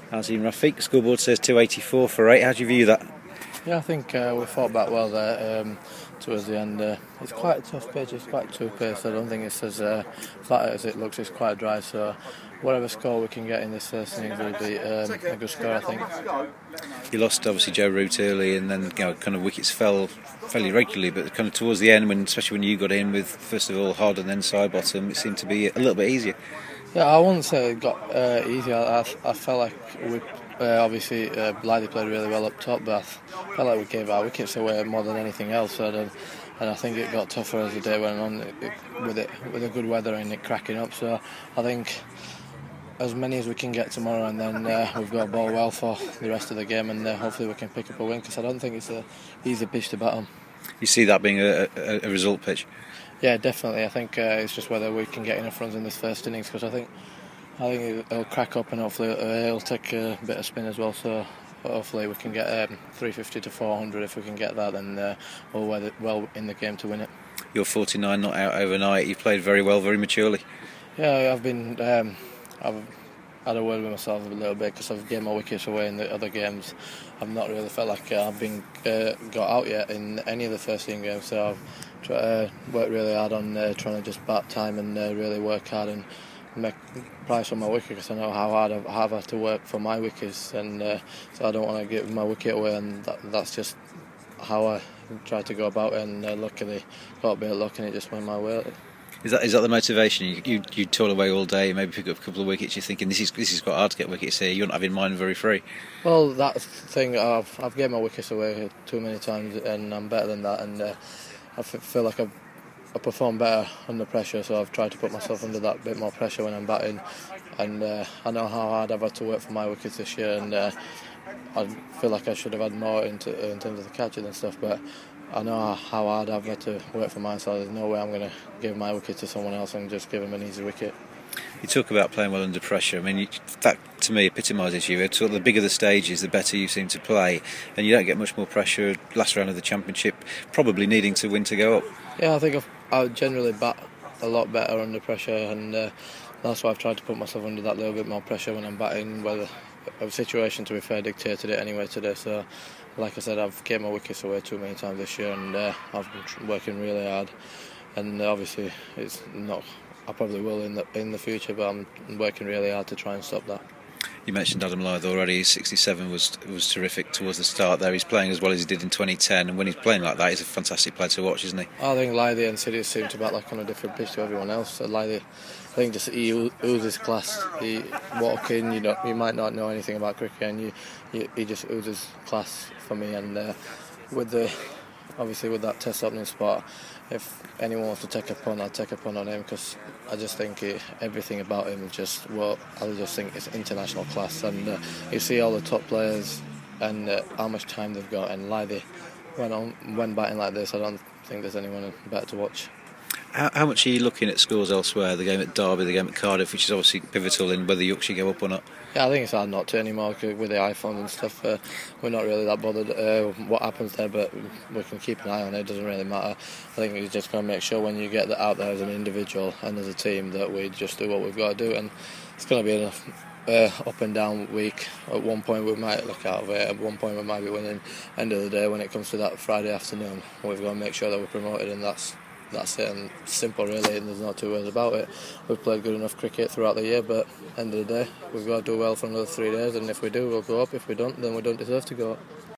Azim Rafiq, scoreboard says 284 for 8. How do you view that? Yeah, I think we fought back well there towards the end. It's quite a tough pitch, it's quite two-paced. I don't think it's as flat as it looks, it's quite dry. So whatever score we can get in this first innings will be a good score, I think. You lost obviously Joe Root early, and then kind of wickets fell fairly regularly, but kind of towards the end, especially when you got in with first of all Hod and then Sidebottom, it seemed to be a little bit easier. Yeah, I wouldn't say it got easier. I felt like we obviously Blighty played really well up top, but I felt like we gave our wickets away more than anything else. And I think it got tougher as the day went on with the good weather and it cracking up. So I think as many as we can get tomorrow, and then we've got to bowl well for the rest of the game, and hopefully we can pick up a win, because I don't think it's an easy pitch to bat on. You see that being a result pitch? Yeah, definitely. I think it's just whether we can get enough runs in this first innings, because I think it'll crack up, and hopefully it'll take a bit of spin as well. So hopefully we can get 350 to 400. If we can get that, then we'll weather well in the game to win it. You're 49, not out overnight. You've played very well, very maturely. Yeah, I've been. I've had a word with myself a little bit, because I've given my wickets away in the other games. I've not really felt like I've been got out yet in any of the first inning games. So I've tried to work really hard on trying to just bat time and really work hard and make price on my wicket, because I know how hard I've had to work for my wickets, and so I don't want to give my wicket away, and that's just how I try to go about it. And luckily got a bit of luck and it just went my way. Is that the motivation? You toil away all day, maybe pick up a couple of wickets. You're thinking this is quite hard to get wickets here. You don't have in mind very free. Well, that's the thing. I've given my wickets away too many times, and I'm better than that. And I feel like I perform better under pressure, so I've tried to put myself under that bit more pressure when I'm batting. And I know how hard I've had to work for my wickets this year, and I feel like I should have had more in terms of the catching and stuff, but I know how hard I've had to work for mine, so there's no way I'm going to give my wicket to someone else and just give them an easy wicket. You talk about playing well under pressure. I mean, that to me epitomises you. Sort of the bigger the stage is, the better you seem to play, and you don't get much more pressure. Last round of the championship, probably needing to win to go up. Yeah, I think I generally bat a lot better under pressure, and that's why I've tried to put myself under that little bit more pressure when I'm batting. Whether a situation, to be fair, dictated it anyway today. So, like I said, I've given my wickets away too many times this year, and I've been working really hard. And obviously, it's not. I probably will in the future, but I'm working really hard to try and stop that. You mentioned Adam Lyth already. 67 was terrific towards the start there. He's playing as well as he did in 2010, and when he's playing like that, he's a fantastic player to watch, isn't he? I think Lyth and Sidious seem to bat like on a different pitch to everyone else. So Lyth, I think just he oozes class. He walk in, you might not know anything about cricket, and he just oozes class for me. And with that Test opening spot, if anyone wants to take a punt, I'll take a punt on him, because I just think everything about him is just, well, I just think it's international class. And you see all the top players and how much time they've got, and Lyth, when batting like this, I don't think there's anyone better to watch. How much are you looking at scores elsewhere? The game at Derby, the game at Cardiff, which is obviously pivotal in whether Yorkshire go up or not. Yeah, I think it's hard not to anymore, with the iPhones and stuff. We're not really that bothered what happens there, but we can keep an eye on it. It doesn't really matter. I think we're just going to make sure when you get out there as an individual and as a team that we just do what we've got to do. And it's going to be an up and down week. At one point we might look out of it. At one point we might be winning. End of the day, when it comes to that Friday afternoon, we've got to make sure that we're promoted, and that's it, and simple really, and there's no two ways about it. We've played good enough cricket throughout the year, but end of the day we've got to do well for another 3 days, and if we do, we'll go up. If we don't, then we don't deserve to go up.